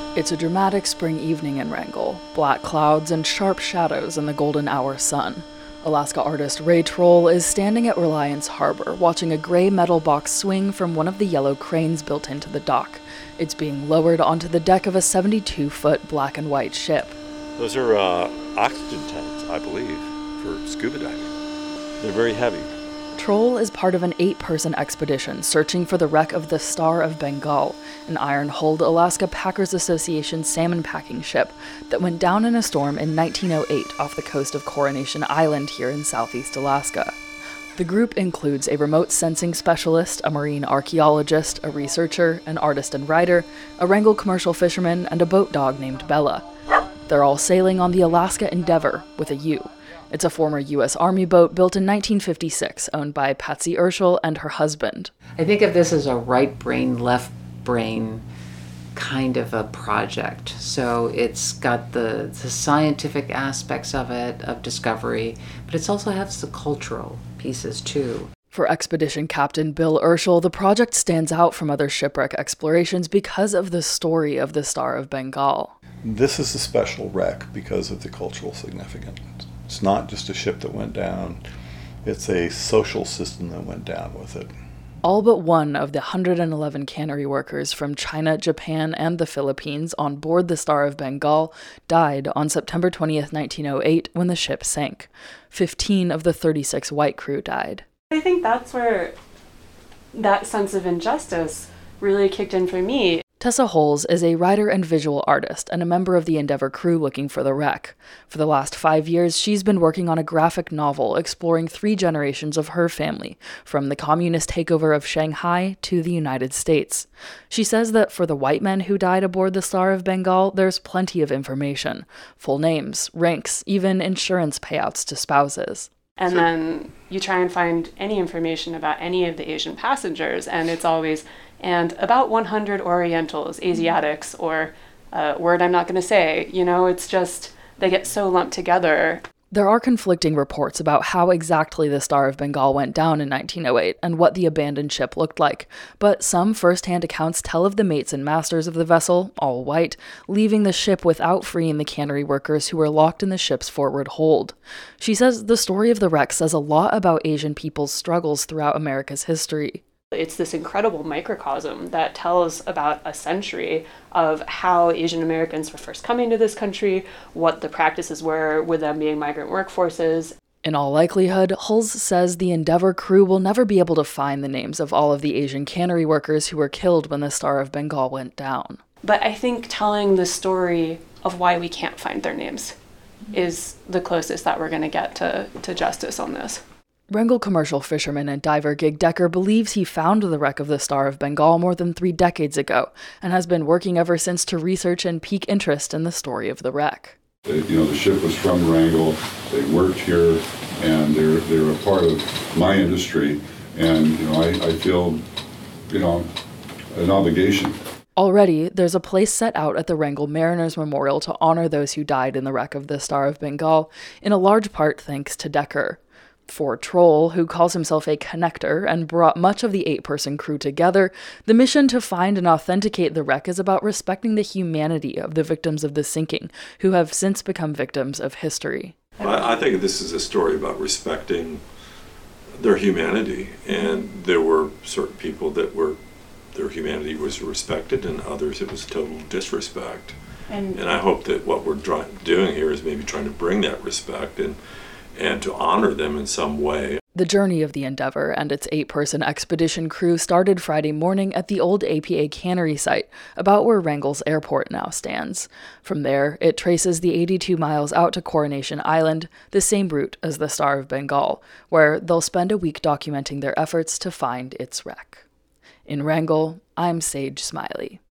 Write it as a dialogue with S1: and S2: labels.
S1: It's a dramatic spring evening in Wrangell, black clouds and sharp shadows in the golden hour sun. Alaska artist Ray Troll is standing at Reliance Harbor watching a gray metal box swing from one of the yellow cranes built into the dock. It's being lowered onto the deck of a 72-foot black and white ship.
S2: Those are oxygen tanks, I believe, for scuba diving. They're very heavy.
S1: Troll is part of an 8-person expedition searching for the wreck of the Star of Bengal, an iron-hulled Alaska Packers Association salmon packing ship that went down in a storm in 1908 off the coast of Coronation Island here in southeast Alaska. The group includes a remote sensing specialist, a marine archaeologist, a researcher, an artist and writer, a Wrangell commercial fisherman, and a boat dog named Bella. They're all sailing on the Alaska Endeavor, with a U. It's a former U.S. Army boat built in 1956, owned by Patsy Urschel and her husband.
S3: I think of this as a right brain, left brain kind of a project. So it's got the scientific aspects of it, of discovery, but it also has the cultural pieces too.
S1: For Expedition Captain Bill Urschel, the project stands out from other shipwreck explorations because of the story of the Star of Bengal.
S4: This is a special wreck because of the cultural significance. It's not just a ship that went down, it's a social system that went down with it.
S1: All but one of the 111 cannery workers from China, Japan, and the Philippines on board the Star of Bengal died on September 20th, 1908, when the ship sank. 15 of the 36 white crew died.
S5: I think that's where that sense of injustice really kicked in for me.
S1: Tessa Holes is a writer and visual artist and a member of the Endeavor crew looking for the wreck. For the last 5 years, she's been working on a graphic novel exploring 3 generations of her family, from the communist takeover of Shanghai to the United States. She says that for the white men who died aboard the Star of Bengal, there's plenty of information. Full names, ranks, even insurance payouts to spouses.
S5: And then you try and find any information about any of the Asian passengers, and it's always, and about 100 Orientals, Asiatics, or a word I'm not going to say. You know, it's just, they get so lumped together.
S1: There are conflicting reports about how exactly the Star of Bengal went down in 1908 and what the abandoned ship looked like, but some first-hand accounts tell of the mates and masters of the vessel, all white, leaving the ship without freeing the cannery workers who were locked in the ship's forward hold. She says the story of the wreck says a lot about Asian people's struggles throughout America's history.
S5: It's this incredible microcosm that tells about a century of how Asian Americans were first coming to this country, what the practices were with them being migrant workforces.
S1: In all likelihood, Hulse says the Endeavor crew will never be able to find the names of all of the Asian cannery workers who were killed when the Star of Bengal went down.
S5: But I think telling the story of why we can't find their names is the closest that we're going to get to justice on this.
S1: Wrangell commercial fisherman and diver Gig Decker believes he found the wreck of the Star of Bengal more than 3 decades ago and has been working ever since to research and pique interest in the story of the wreck.
S6: The ship was from Wrangell, they worked here, and they're a part of my industry, and I feel an obligation.
S1: Already, there's a place set out at the Wrangell Mariners Memorial to honor those who died in the wreck of the Star of Bengal, in a large part thanks to Decker. For Troll, who calls himself a connector and brought much of the 8-person crew together, the mission to find and authenticate the wreck is about respecting the humanity of the victims of the sinking, who have since become victims of history.
S2: I think this is a story about respecting their humanity, and there were certain people that their humanity was respected, and others it was total disrespect. And I hope that what we're doing here is maybe trying to bring that respect and to honor them in some way.
S1: The journey of the Endeavor and its 8-person expedition crew started Friday morning at the old APA cannery site, about where Wrangell's airport now stands. From there, it traces the 82 miles out to Coronation Island, the same route as the Star of Bengal, where they'll spend a week documenting their efforts to find its wreck. In Wrangell, I'm Sage Smiley.